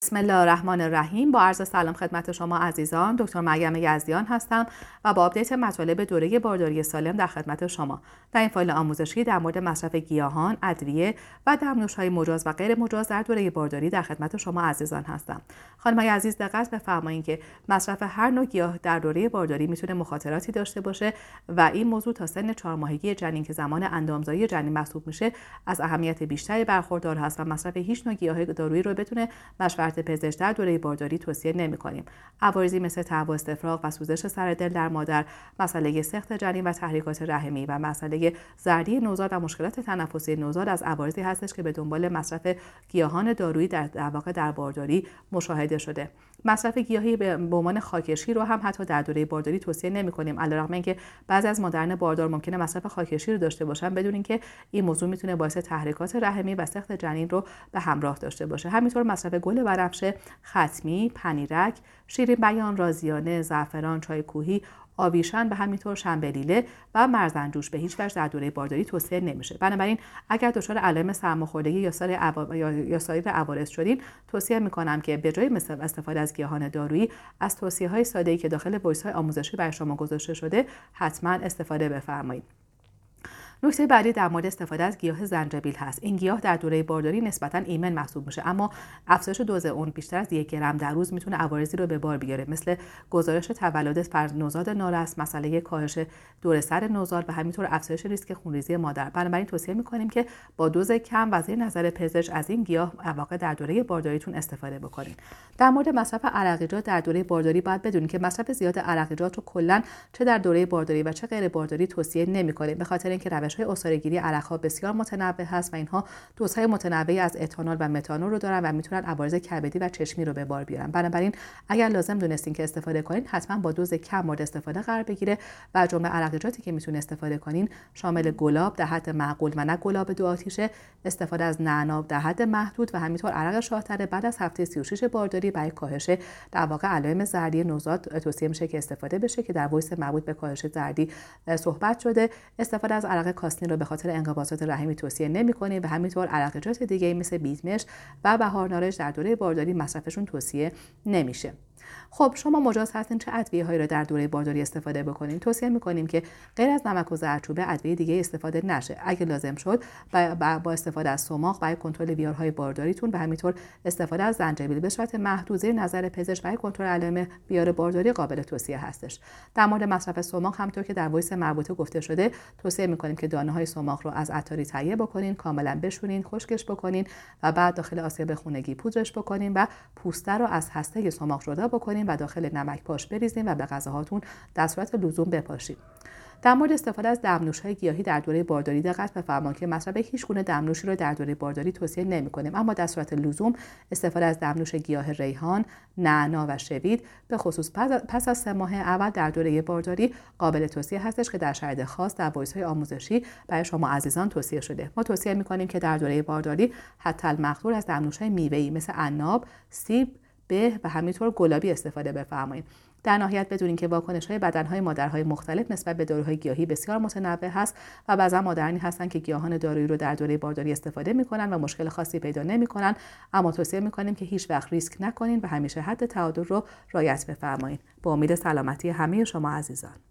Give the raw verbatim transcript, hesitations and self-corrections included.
بسم الله الرحمن الرحیم. با عرض سلام خدمت شما عزیزان، دکتر مریم یزدیان هستم و با آپدیت مطالب دوره بارداری سالم در خدمت شما. در این فایل آموزشی در مورد مصرف گیاهان، ادویه و دمنوش‌های مجاز و غیر مجاز در دوره بارداری در خدمت شما عزیزان هستم. خانم‌های عزیز دقت بفرمایید که مصرف هر نوع گیاه در دوره بارداری میتونه مخاطراتی داشته باشه و این موضوع تا سن چهار ماهگی جنین که زمان اندامزایی جنین محسوب میشه از اهمیت بیشتری برخوردار هست و مصرف هیچ نوع گیاه دارویی رو بتونه مشورت پزشک در دوره بارداری توصیه نمی‌کنیم. عوارضی مثل تهوع، استفراغ و سوزش سر دل در مادر، مسئله سقط جنین و تحریکات رحمی و مسئله زردی نوزاد و مشکلات تنفسی نوزاد از عوارضی هستش که به دنبال مصرف گیاهان دارویی در واقع در بارداری مشاهده شده. مصرف گیاهی به عنوان خاکشیر رو هم حتی در دوره بارداری توصیه نمی‌کنیم، علیرغم اینکه بعضی از مادران باردار ممکنه مصرف خاکشیر رو داشته باشن بدون اینکه این موضوع میتونه باعث تحریکات رحمی و سقط جنین رو به همراه داشته باشه. همینطور مصرف گل بنفشه، ختمی، پنیرک، شیرین بیان، رازیانه، زعفران، چای کوهی، آویشن و همینطور شنبلیله و مرزنجوش به هیچ وجه در دوره بارداری توصیه نمیشه. بنابراین اگر دچار علائم سرماخوردگی یا سایر عوا... یا سایر عوارض شدین، توصیه میکنم که به جای استفاده از گیاهان دارویی از توصیه‌های ساده‌ای که داخل وایس‌های آموزشی برای شما گذاشته شده حتما استفاده بفرمایید. نکته بعدی در مورد استفاده از گیاه زنجبیل هست. این گیاه در دوره بارداری نسبتاً ایمن محسوب میشه، اما افزایش دوز اون بیشتر از یک گرم در روز میتونه عوارضی رو به بار بیاره، مثل گزارش تولد فرد نوزاد نارس، مسئله کاهش دور سر نوزاد و همینطور افزایش ریسک خونریزی مادر. بنابراین توصیه میکنیم که با دوز کم و زیر نظر پزشک از این گیاه واقع در دوره بارداریتون استفاده بکنید. در مورد مصرف عرقیجات در دوره بارداری باید بدونید که مصرف زیاد عرقیجات رو کلا چه در دوره بارداری و چه غیر بارداری توصیه نمی‌کنیم، به خاطر اینکه روش‌های عصاره‌گیری عرق‌ها بسیار متنوع هست و اینها دوزهای متنوعی از اتانول و متانول رو دارن و میتونن عوارض کبدی و چشمی رو به بار بیارن. بنابراین اگر لازم دونستین که استفاده کنین، حتما با دوز کم مورد استفاده قرار بگیره و جمله عرقیجاتی که میتونین استفاده کنین شامل گلاب در حد معقول و نه گلاب دو آتیشه، استفاده از نعنا در حد محدود و همینطور عرق شاهتره بعد از هفته سی و شش بارداری برای کاهش در واقع علائم زردی نوزاد توصیه میشه که استفاده بشه که در وایس مربوط به کاهش زردی صحبت شده. استفاده از عرق کاسنی رو به خاطر انقباضات رحمی توصیه نمی‌کنیم و همینطور عرقیجات دیگه مثل بیتمش و بهار نارنج در دوره بارداری مصرفشون توصیه نمیشه. خب شما مجاز هستین چه ادویه‌هایی را در دوره بارداری استفاده بکنین؟ توصیه می‌کنیم که غیر از نمک و زردچوبه ادویه دیگه استفاده نشه. اگه لازم شد با, با استفاده از سماق برای کنترل بیارهای بارداریتون و همینطور استفاده از زنجبیل به صورت محدود زیر نظر پزشک برای کنترل علائم بیار بارداری قابل توصیه هستش. در مورد مصرف سماق همونطور که در وایس مربوطه گفته شده توصیه می‌کنیم که دانه‌های سماق رو از عطاری تهیه بکنین، کاملا بشورین، خشکش بکنین و بعد داخل آسیاب خونگی پودرش بکنین و پوسته رو از هسته سماق جدا بکنین و داخل نمک پاش بریزین و به غذاهاتون در صورت لزوم بپاشید. در مورد استفاده از دمنوش‌های گیاهی در دوره بارداری دقت بفرمایید که مصرف هیچ گونه دمنوشی رو در دوره بارداری توصیه نمی‌کنیم، اما در صورت لزوم استفاده از دمنوش گیاه ریحان، نعنا و شوید به خصوص پس از سه ماه اول در دوره بارداری قابل توصیه هستش که در شرایط خاص در وایس‌های آموزشی برای شما عزیزان توصیه شده. ما توصیه می‌کنیم که در دوره بارداری حتی المقدور از دمنوش‌های میوه‌ای مثل عناب، سیب، به و همینطور گلابی استفاده بفرمایید. در نهایت بدونین که واکنش‌های بدن‌های مادرهای مختلف نسبت به داروهای گیاهی بسیار متنوع هست و بعضا مادرانی هستن که گیاهان دارویی رو در دوره بارداری استفاده می‌کنن و مشکل خاصی پیدا نمی‌کنن، اما توصیه می‌کنیم که هیچ وقت ریسک نکنین و همیشه حد تعادل رو رعایت بفرمایید. با امید سلامتی همه شما عزیزان.